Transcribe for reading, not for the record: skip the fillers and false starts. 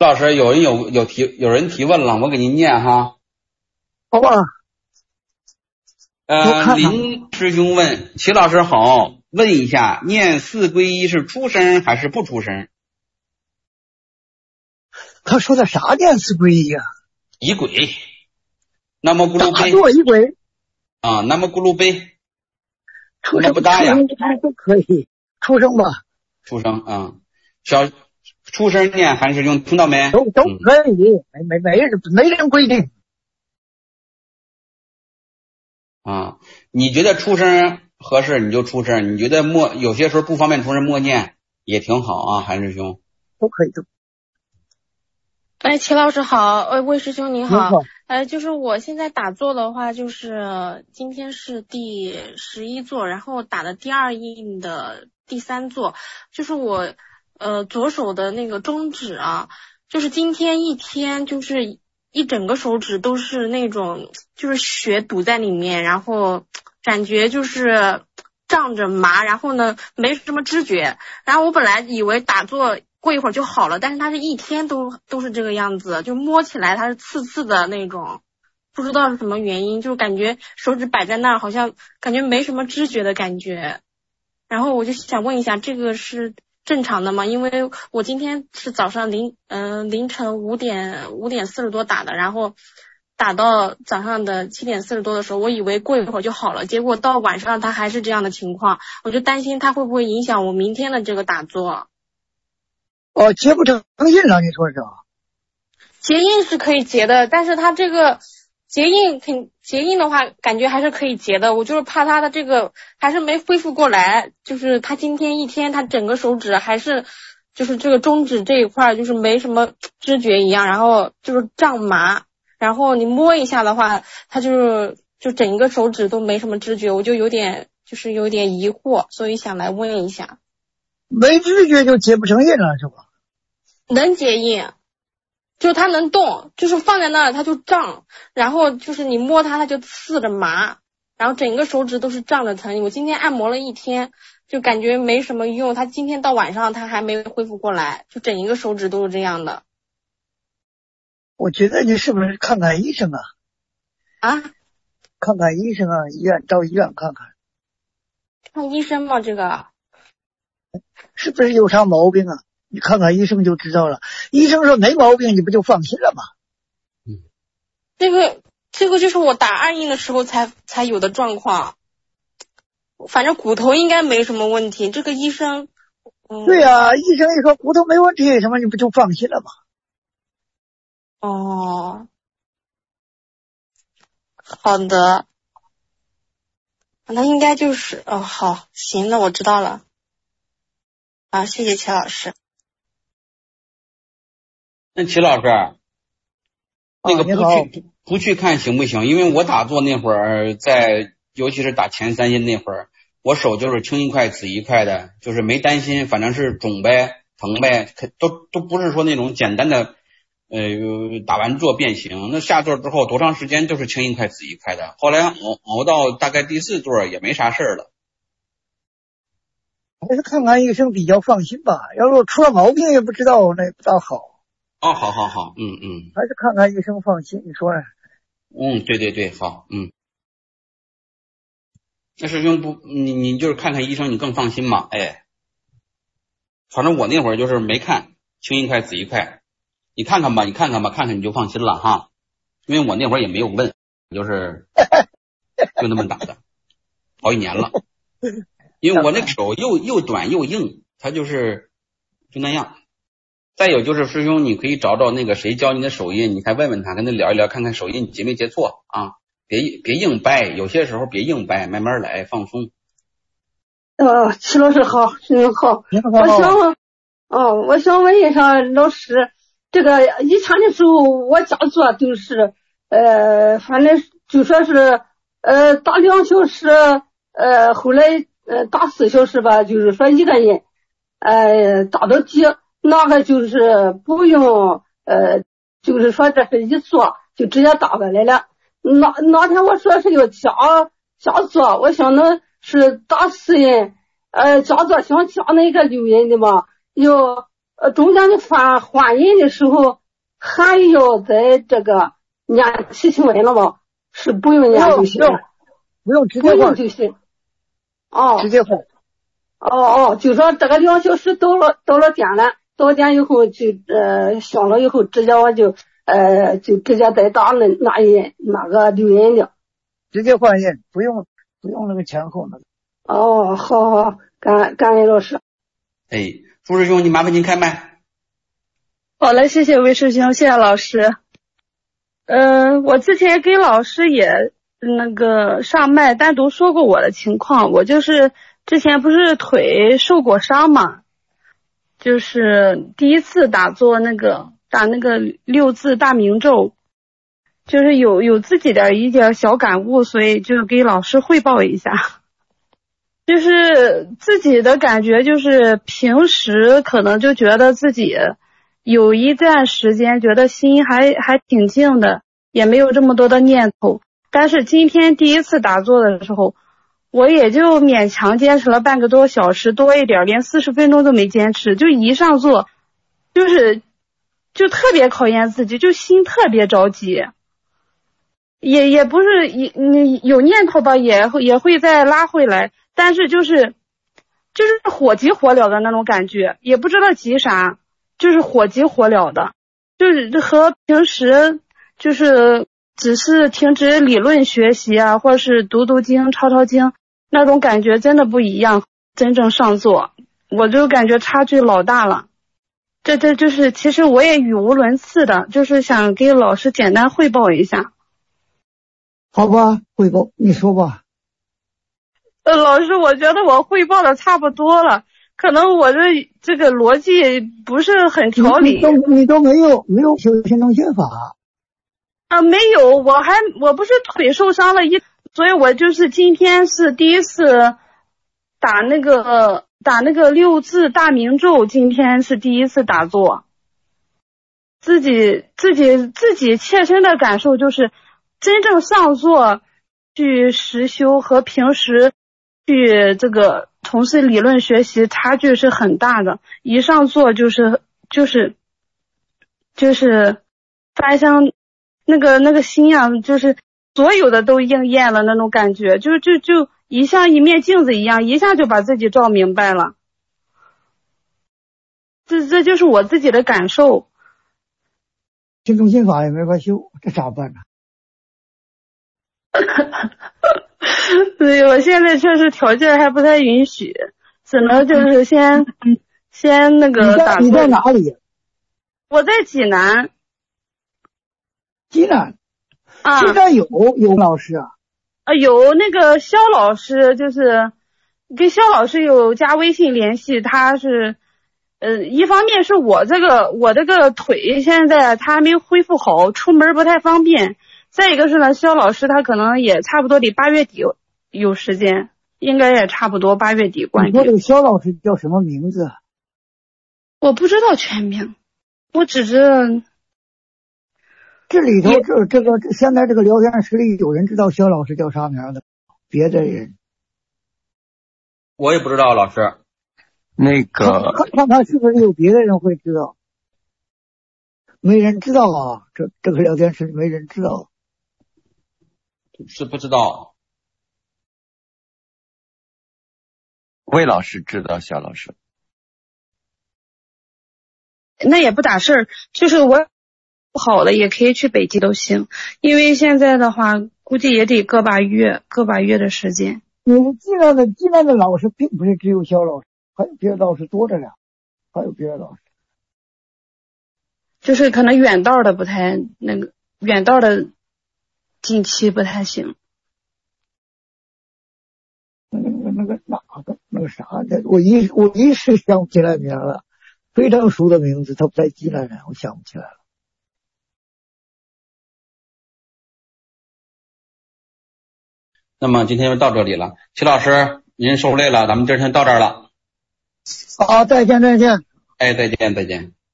老师，有人提问了，我给您念哈。 好吧。 林师兄问齐老师好，问一下，念四皈依是出声还是不出声？ 他说的啥念四皈依啊？ 仪轨，南无咕噜贝。 做仪轨啊，南无咕噜贝。 出声不大呀， 都可以，出声吧。 出声啊，出声念，韩师兄听到没？ 都可以，没人规定。 啊，你觉得出声合适你就出声，你觉得有些时候不方便出声默念也挺好啊，韩师兄。 都可以的。 哎，齐老师好，魏师兄你好。 你好。 就是我现在打坐的话，就是今天是第11坐，然后打的第2印的第3坐，就是我左手的那个中指啊，就是今天一天就是一整个手指都是那种就是血堵在里面，然后感觉就是胀着麻，然后呢没什么知觉，然后我本来以为打坐过一会儿就好了，但是它是一天都是这个样子，就摸起来它是刺刺的那种，不知道是什么原因，就是感觉手指摆在那儿好像感觉没什么知觉的感觉，然后我就想问一下这个是正常的吗？因为我今天是早上凌晨5点40多打的，然后打到早上的7点40多的时候，我以为过一会儿就好了，结果到晚上它还是这样的情况，我就担心它会不会影响我明天的这个打坐。 哦，结不成印了，你说是？ 结印是可以结的，但是它这个结印的话，感觉还是可以结的。我就是怕它的这个还是没恢复过来，就是它今天一天，它整个手指还是就是这个中指这一块就是没什么知觉一样，然后就是胀麻，然后你摸一下的话，它就整一个手指都没什么知觉，我就有点疑惑，所以想来问一下。 没知觉就结不成印了是吧？ 能结印，就它能动，就是放在那儿它就胀，然后就是你摸它就刺着麻，然后整个手指都是胀着疼。我今天按摩了一天，就感觉没什么用，它今天到晚上它还没恢复过来，就整一个手指都是这样的。 我觉得你是不是看看医生啊？ 啊？ 看看医生啊，到医院看看。 看医生吗？这个是不是有啥毛病啊？你看看医生就知道了。医生说没毛病，你不就放心了吗？ 这个就是我打2印的时候才有的状况。反正骨头应该没什么问题。这个医生， 对呀，医生一说骨头没问题，什么你不就放心了吗？ 哦，好的，那应该就是好，行，那我知道了。啊，谢谢齐老师。 那齐老师，那个不去看行不行？因为我打坐那会儿，尤其是打前3印那会儿，我手就是青一块紫一块的，就是没担心，反正是肿呗、疼呗，都不是说那种简单的打完坐变形。那下座之后多长时间都是青一块紫一块的，后来熬到大概第4座也没啥事了。 还是看看医生比较放心吧，要是出了毛病也不知道，那不大好。 哦，好， 还是看看医生放心，你说呢？ 对，好，那师兄你就是看看医生，你更放心嘛，反正我那会儿就是没看，青一块紫一块，你看看吧，看看你就放心了哈，因为我那会儿也没有问，就是就那么打的，好几年了，因为我那个手又短又硬，它就那样。再有就是师兄，你可以找那个谁教你的手印，你还问问他，跟他聊一聊，看看手印结没结错啊？别硬掰，有些时候别硬掰，慢慢来，放松。 齐老师好，您好，我想问一下老师，这个以前的时候我家做都是反正就说是打2小时，后来打4小时吧，就是说一个人打到底。那个就是不用就是说这是一做就直接打过来了。那天我说是要加做，我想的是打4印，加做想加那个6印的嘛，要中间的换印的时候还要在这个念祈请文了吗？是不用念就行？ 不用直接换，不用就行。哦， 直接换。 就说这个2小时到了点了，到点以后就响了以后，直接我就直接再打那个留印的， 直接换印，不用那个前后那个。 哦，好，感恩老师。 哎，朱师兄，你麻烦您开麦。 好嘞，谢谢魏师兄，谢谢老师。我之前跟老师也那个上麦单独说过我的情况，我就是之前不是腿受过伤嘛，就是第一次打那个6字大明咒，就是有自己的一点小感悟，所以就给老师汇报一下。就是自己的感觉，就是平时可能就觉得自己有一段时间觉得心还挺静的，也没有这么多的念头，但是今天第一次打坐的时候，我也就勉强坚持了半个多小时多一点，连40分钟都没坚持，就一上座就特别考验自己，就心特别着急，也不是你有念头吧，也会再拉回来，但是就是火急火燎的那种感觉，也不知道急啥，就是火急火燎的，就是和平时就是只是停止理论学习啊，或者是读经抄经那种感觉真的不一样，真正上座我就感觉差距老大了。这就是其实我也语无伦次的，就是想给老师简单汇报一下。 好吧，汇报你说吧。 老师，我觉得我汇报的差不多了，可能我这个逻辑不是很条理。 你都没有修心中心法啊？没有，我不是腿受伤了所以我就是今天是第一次打那个6字大明咒，今天是第一次打坐，自己切身的感受就是真正上座去实修和平时去这个从事理论学习差距是很大的，一上座就是发现那个心啊，就是所有的都应验了那种感觉，就像一面镜子一样，一下就把自己照明白了。这就是我自己的感受。 心中心法也没法修，这咋办呢？ 对，我现在确实条件还不太允许，只能就是先那个打。 你在哪里？ 我在济南。 济南啊， 济南有老师啊？ 有那个肖老师，就是跟肖老师有加微信联系，他是一方面是我这个腿现在他还没恢复好，出门不太方便。再一个是呢，肖老师他可能也差不多得8月底有时间，应该也差不多8月底关闭。 你说这个肖老师叫什么名字？ 我不知道全名，我只知道这里头这个现在这个聊天室里有人知道肖老师叫啥名的？别的人我也不知道，老师。 那个看是不是有别的人会知道？没人知道啊，这个聊天室没人知道。 是不知道。 魏老师知道肖老师。 那也不打事儿，就是我不好的也可以去北极都行，因为现在的话估计也得个把月的时间。 你们济南的老师并不是只有肖老师，还有别的老师多着呢，还有别的老师。 就是可能远道的不太远道的近期不太行。 那个啥的，我一时想不起来名了，非常熟的名字，他不在济南人，我想不起来了。 那么今天就到这里了，齐老师您受累了，咱们今天到这儿了。 好，再见。 哎，再见。